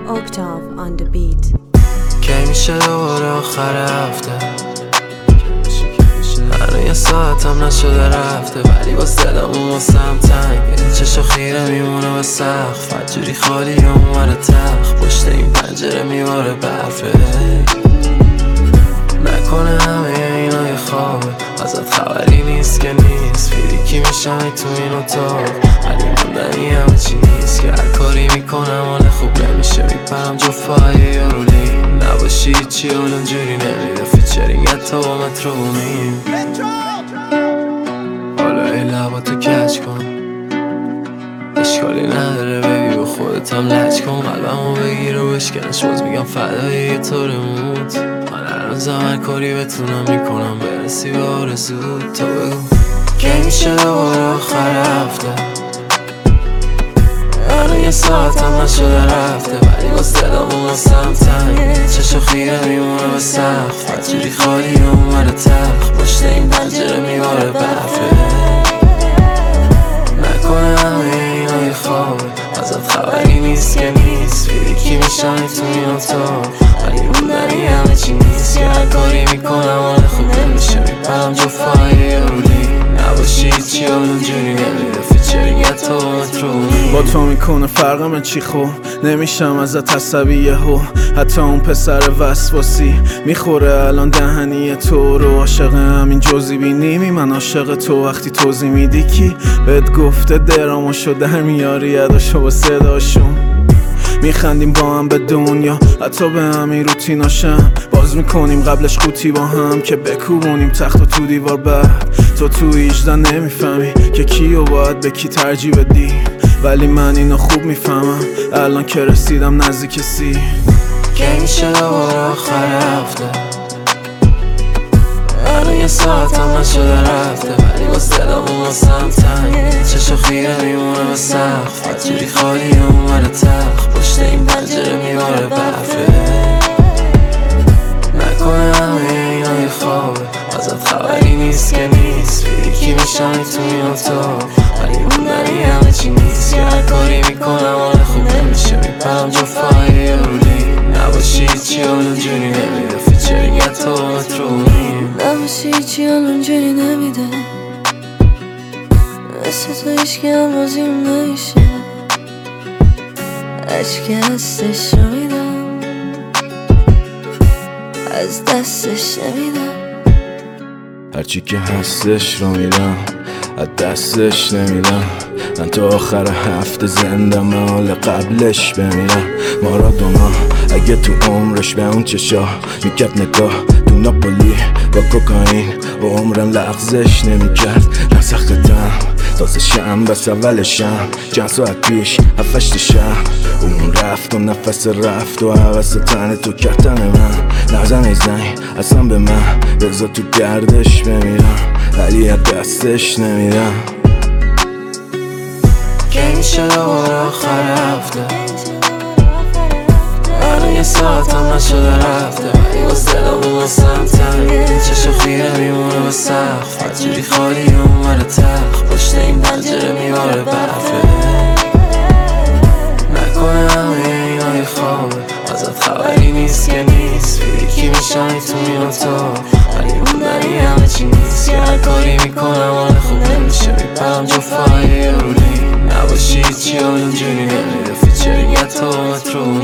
Octave on the beat. کی میشه دوباره آخر هفته؟ هنو یه ساعتم نشده رفته، ولی باز دلمون واسم تنگه. چشا خیره میمونه به سقف، فجوری خالی اومده تخت. پشت این پنجره میباره برفه، نکنه همه اینا یه خوابه. ازت خبری نیست که نیست، فیریکی میشم تو این اتاق. ولی موندنی همه چی نیست، که هر کاری میکنم حال خوب نمیشه. میپرم جفای یارولی، نباشی چی حال اونجوری نمیده. فیچرینگ حتی با مترو بومیم. حالا ای لباتو کج کن، اشکالی نداره بیبی، با خودت هم لج کن. قلبمو بگیر و بشکنش، باز میگم فدای یه طور موت. من هنوزم هر کاری بتونم میکنم برسی به آرزوت. تو بگو کی میشه دوباره آخر هفته؟ هنو یه ساعتم نشده رفته، ولی باز دلمون واسم تنگه. چشا خیره میمونه به سقف، فجوری خالی اومده تخت. پشت این پنجره میباره برفه، نکنه همه اینا یه خوابه. ازت خبری نیست که نیست، فیریکی میشم تو این اتاق. ولی موندنی همه چی نیست، که هر کاری میکنم حال خوب نمیشه. میپرم جفای یارولی، نباشی چی حال اونجوری نمیده. فیچرینگ حتی مترو با تو میکنه فرقم چی خو، نمیشم ازت عصبی یهو. حتی اون پسر وسواسی میخوره الان دهنی تو رو. عاشق همین جزئی بینیمی، من عاشق تو. وقتی توضیح میدی کی بهت گفته دراماشو در میاری، اداشو با صداشون. میخندیم با هم به دنیا، حتی به همین روتیناشم. باز میکنیم قبلش قوطی با هم، که بکوبونیم تخت و تو دیوار. بعد تو 18 نمیفهمی که کیو باید به کی ترجیح بدی، ولی من اینو خوب میفهمم الان که رسیدم نزدیک سی. کی میشه دوباره آخر هفته؟ هنو یه ساعتم نشده رفته، ولی باز دلمون واسم تنگه. چشا خیره میمونه به سقف، فجوری خالی اومده تخت. پشت این پنجره میباره برفه، نکنه همه اینا یه خوابه. ازت خبری نیست که نیست، فیریکی میشم تو این اتاق. ولی موندنی همه چی نیست، که هر کاری میکنم حال خوب نمیشه. میپرم جفای یارولی، نباشی چی حال اونجوری نمیده. فیچرینگ حتی مترو بومیم، نباشی چی حال اونجوری نمیده. مثل تو هیچکی هم راضیم نمیشه. هرچی که هستش رو میدم، از دستش نمیدم. هرچی که هستش رو میدم، از دستش نمیدم. من تا آخر هفته زندم، حال قبلش بمیرم. مارادونا اگه تو عمرش به اون چشا میکرد نگاه، تو ناپولی با کوکائین عمرم لغزش نمیکرد. نسختم تازه شم بس اولشم، چند ساعت پیش هفتشت شم. اون رفت و نفس رفت و حوث تن تو کتن من. نزن ای زنگ اصلا به من، بذار تو گردش بمیرم، ولی از دستش نمیدم. کی میشه دوباره آخر هفته؟ هنو یه ساعتم نشده رفته، ولی باز دلمون واسم تنگه. چشا خیره میمونه به سقف، فجوری خالی اومده تخت. پشت این پنجره میباره برفه، نکنه همه اینا یه خوابه. ازت خبری نیست که نیست، فیریکی میشم تو این اتاق. ولی موندنی همه چی نیست، که هر کاری میکنم حال خوب نمیشه. میپرم جفای یارولی، نباشی چی حال اونجوری نمیده. فیچرینگ حتی مترو